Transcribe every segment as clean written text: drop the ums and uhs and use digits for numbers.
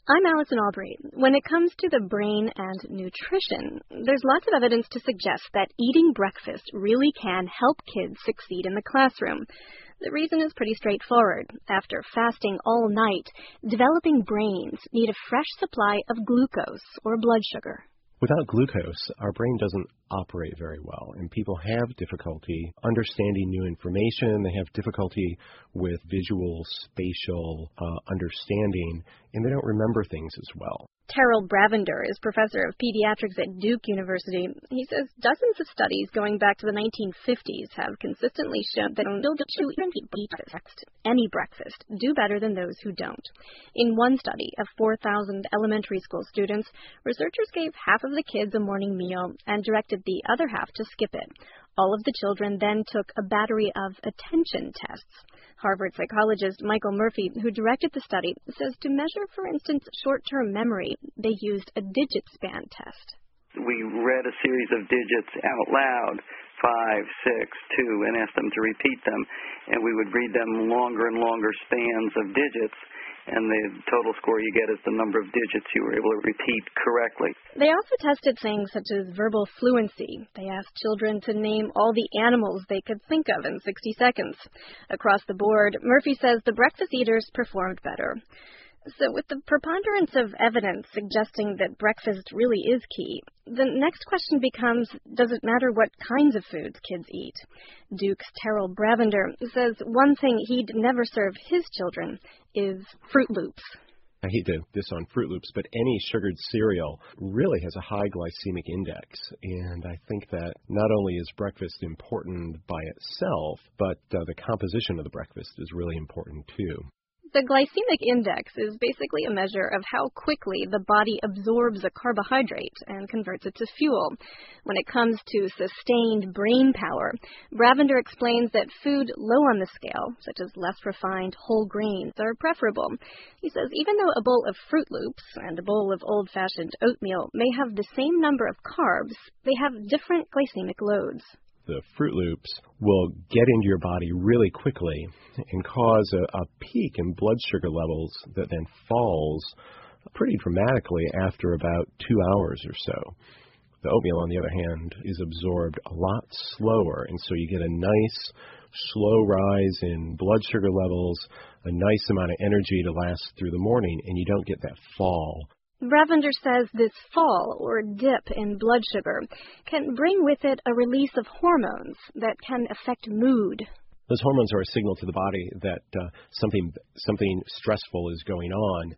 I'm Allison Aubrey. When it comes to the brain and nutrition, there's lots of evidence to suggest that eating breakfast really can help kids succeed in the classroom. The reason is pretty straightforward. After fasting all night, developing brains need a fresh supply of glucose or blood sugar. Without glucose, our brain doesn't operate very well, and people have difficulty understanding new information. They have difficulty with visual, spatial understanding, and they don't remember things as well. Terrell Bravender is professor of pediatrics at Duke University. He says dozens of studies going back to the 1950s have consistently shown that children who eat any breakfast do better than those who don't. In one study of 4,000 elementary school students, researchers gave half of the kids a morning meal and directed the other half to skip it. All of the children then took a battery of attention tests. Harvard psychologist Michael Murphy, who directed the study, says to measure, for instance, short-term memory, they used a digit span test. We read a series of digits out loud, 5, 6, 2, and asked them to repeat them. And we would read them longer and longer spans of digits, and the total score you get is the number of digits you were able to repeat correctly. They also tested things such as verbal fluency. They asked children to name all the animals they could think of in 60 seconds. Across the board, Murphy says the breakfast eaters performed better. So with the preponderance of evidence suggesting that breakfast really is key, the next question becomes, does it matter what kinds of foods kids eat? Duke's Terrell Bravender says one thing he'd never serve his children is Fruit Loops. I hate to diss on Fruit Loops, but any sugared cereal really has a high glycemic index. And I think that not only is breakfast important by itself, but the composition of the breakfast is really important too. The glycemic index is basically a measure of how quickly the body absorbs a carbohydrate and converts it to fuel. When it comes to sustained brain power, Bravender explains that food low on the scale, such as less refined whole grains, are preferable. He says even though a bowl of Fruit Loops and a bowl of old-fashioned oatmeal may have the same number of carbs, they have different glycemic loads. The Fruit Loops will get into your body really quickly and cause a peak in blood sugar levels that then falls pretty dramatically after about 2 hours or so. The oatmeal, on the other hand, is absorbed a lot slower, and so you get a nice slow rise in blood sugar levels, a nice amount of energy to last through the morning, and you don't get that fall. Bravender says this fall, or dip in blood sugar, can bring with it a release of hormones that can affect mood. Those hormones are a signal to the body that something stressful is going on,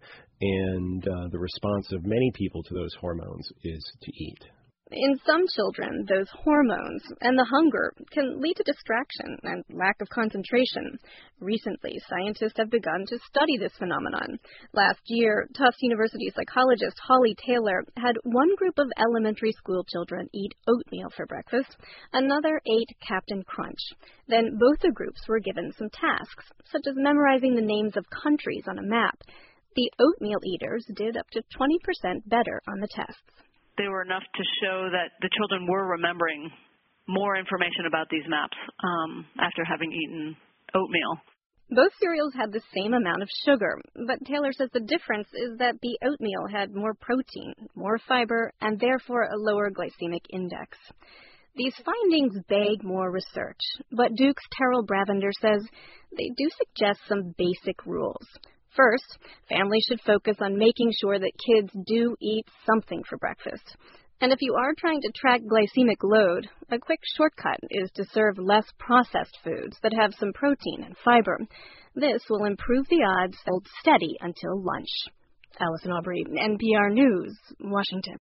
and the response of many people to those hormones is to eat. In some children, those hormones and the hunger can lead to distraction and lack of concentration. Recently, scientists have begun to study this phenomenon. Last year, Tufts University psychologist Holly Taylor had one group of elementary school children eat oatmeal for breakfast, another ate Captain Crunch. Then both the groups were given some tasks, such as memorizing the names of countries on a map. The oatmeal eaters did up to 20% better on the tests. They were enough to show that the children were remembering more information about these maps after having eaten oatmeal. Both cereals had the same amount of sugar, but Taylor says the difference is that the oatmeal had more protein, more fiber, and therefore a lower glycemic index. These findings beg more research, but Duke's Terrell Bravender says they do suggest some basic rules. First, families should focus on making sure that kids do eat something for breakfast. And if you are trying to track glycemic load, a quick shortcut is to serve less processed foods that have some protein and fiber. This will improve the odds hold steady until lunch. Allison Aubrey, NPR News, Washington.